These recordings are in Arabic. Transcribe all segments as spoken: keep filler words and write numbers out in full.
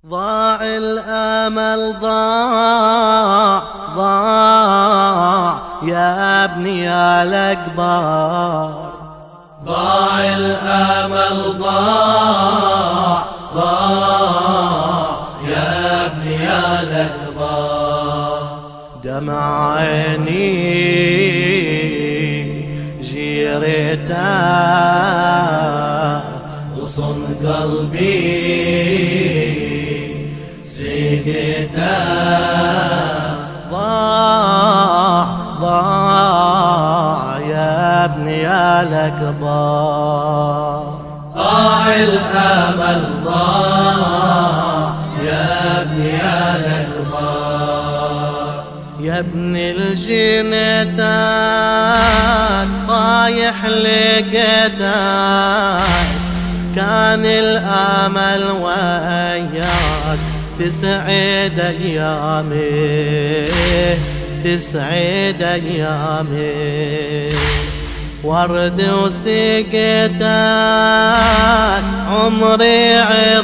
ضاع الأمل ضاع ضاع يا ابني يا الأكبر. ضاع الأمل ضاع ضاع يا ابني يا الأكبر. دمع عيني جيرته غصن قلبي سقته. ضاع ضاع يا ابني يا الأكبر. ضاع الأمل ضاع يا ابني يا الأكبر. يا ابن الجنتات طايح لقيتك، كان الأمل وياك تسعد أيامي تسعد أيامي. ورد وسقيتك عمري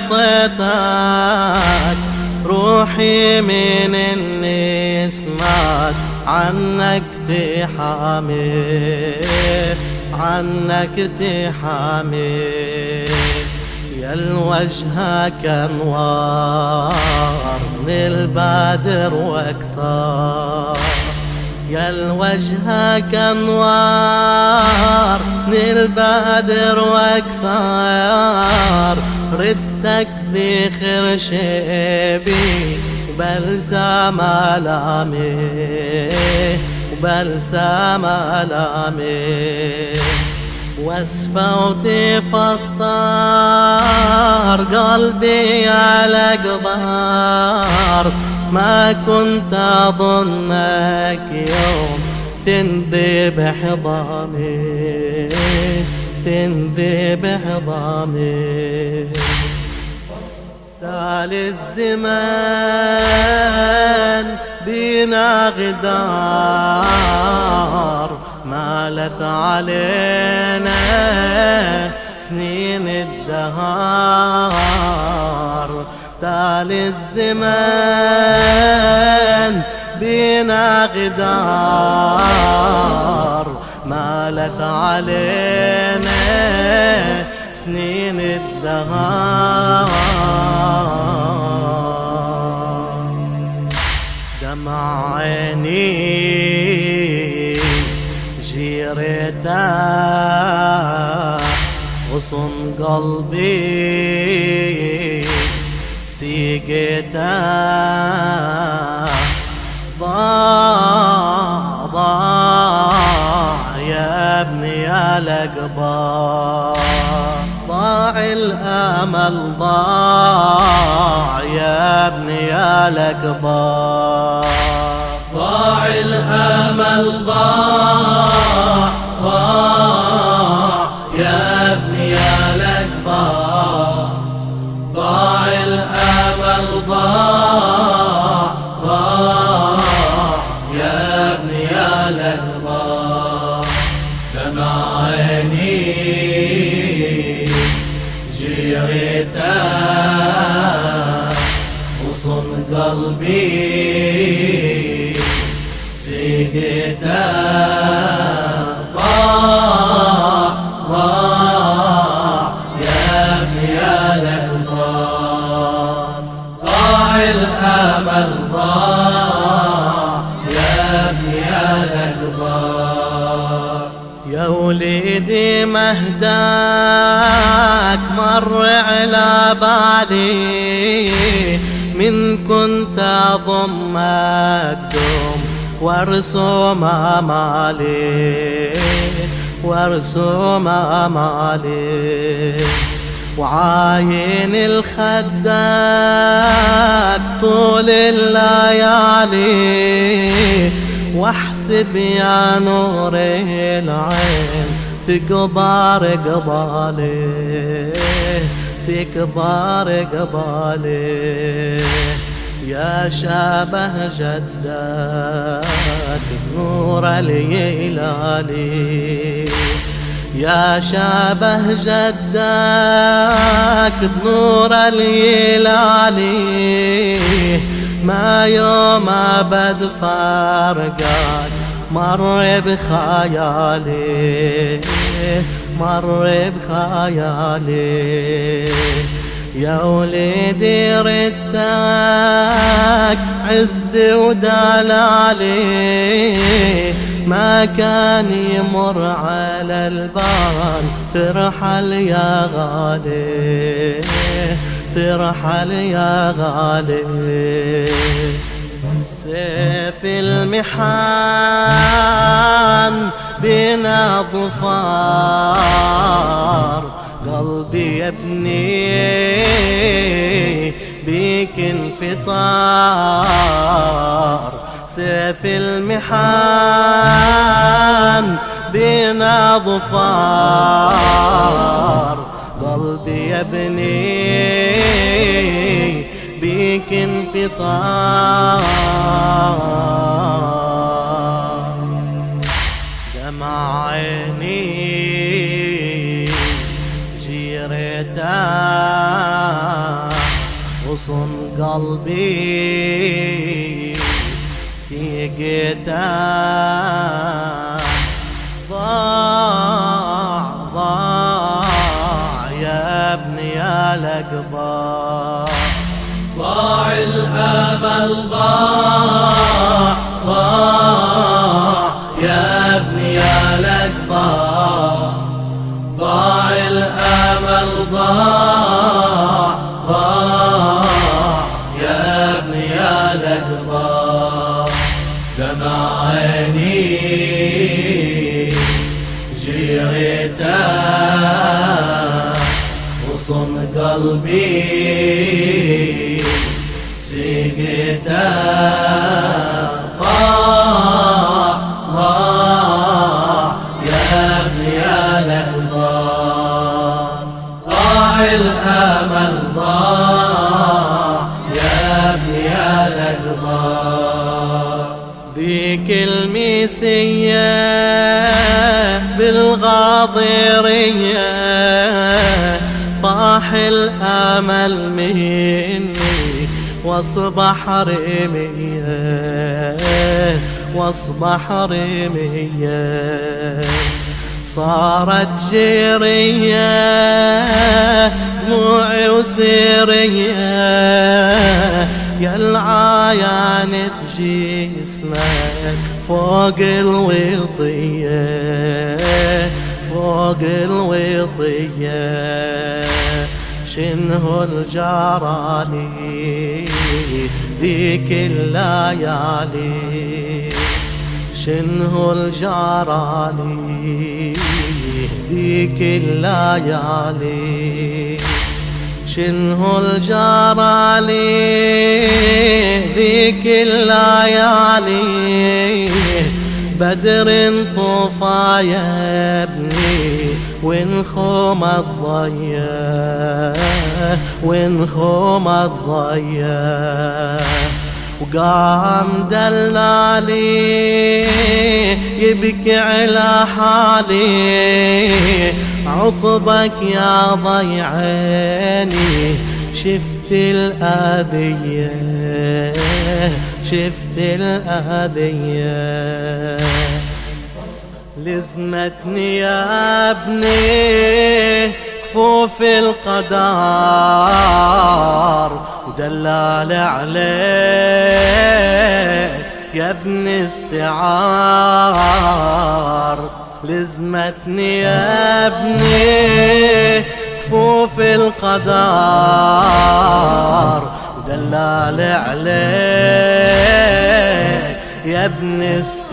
عطيتك، روحي من اللي سمعت عنك تحامي عنك تحامي. يا الوجهك انوار من البدر واكثر، يا الوجهك انوار من البدر واكثر. ردك ذخر شيبي وبلسم آلامي وبلسم آلامي. واسفة وتفطر قلبي على قبر، ما كنت أظنك يوم تنذبح ضامي تنذبح ضامي. تالي الزمان بينا غدار، مالت علينا سنين الدهار. تالي الزمان بينا غدار، مالت علينا سنين الدهار. دمع عيني جيرته غصن قلبي سقيته. ضاع ضاع يا ابني يا الأكبر. ضاع الأمل ضاع يا ابني يا الأكبر. ضاع الأمل ضاع ضاع يا ابني يا الأكبر. ضاع الأمل ضاع ضاع يا ابني يا الأكبر. دمع عيني جيرته غصن قلبي سقيته. ضاع ضاع يا ابني يا الأكبر. ضاع الأمل ضاع يا ابني يا الأكبر. يا وليدي مهداك مر على بالي، من كنت أضمك دوم وارسم آمالي وارسم آمالي. وعاين الخدك طول الليالي، واحسب يا نور العين تكبر قبالي تكبر قبالي. يا شابه جدك نور الهلالي، يا شابه جدك مجدك بنور الهلالي، ما يوم أبد فارقك مر بخيالي، مر بخيالي. يا وليدي ردك عز ودلالي، ما كان يمر على البال ترحل يا غالي، ترحل يا غالي. سيف المحن بنا ظفار، قلبي يبني بيك انفطار. سيف المحن بنا ظفار، قلبي يبني بيك انفطار. دمع عيني جيرتك، غصن قلبي سيقتك. ضاع ضاع يا ابني يا الأقبار، ضاع الأمل ضاع ضاع يا ابني يا الأقبار. ضاع الأمل ضاع ضاع يا ابني يا الأقبار. دمع عيني جريتك، غصن قلبي سقتك. ضاع ضاع يا ابني يا الأقبار. ضاع الأمل ضاع يا ابني يا الأقبار. ذيك الميسية بالغاضرية طاح الأمل مني واصبح رمية، واصبح رمية. صارت جيرية دموعي وسيرية، يا العيان تجي اسمك فوق الوطية، فوق الوطية. شنه الجرالي ذيك الليالي، شنه الجرالي ذيك الليالي. شنه الجرالي ذيك الليالي. بدر طوفى يا ابني وانخوم الضيا، وانخوم الضيا. وقام دلالي يبكي على حالي، عقبك يا ضي عيني شفت الآذية، شفت الآذية. لزمتني يا ابني كفوف القدر، ودلال عليك يا ابن استعار. لزمتني يا ابني كفوف القدر، ودلال عليك يا ابن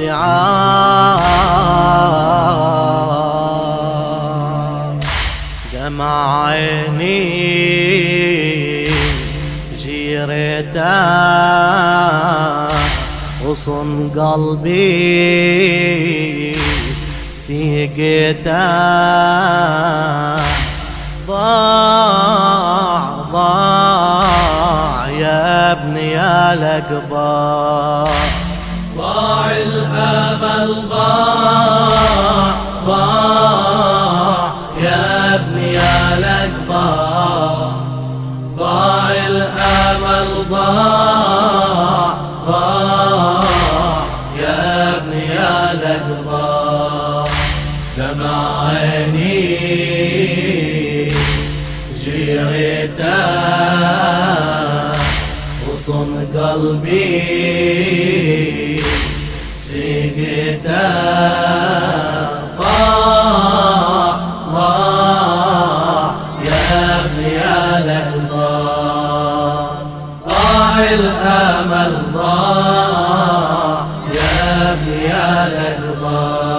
استعار. دمع عيني جيرتك، غصن قلبي سيقتك. ضاع ضاع يا ابني يا الأقبار. ضاع الأمل ضاع ضاع يا ابني يا ضاع ضاع يا ابني يا لك ضاع. دمع عيني جريته وصن قلبي سكته. ضاع ضاع يا ابني يا لك ضاع. ضاع الامل ضاع يا ابني يا لك ضاع.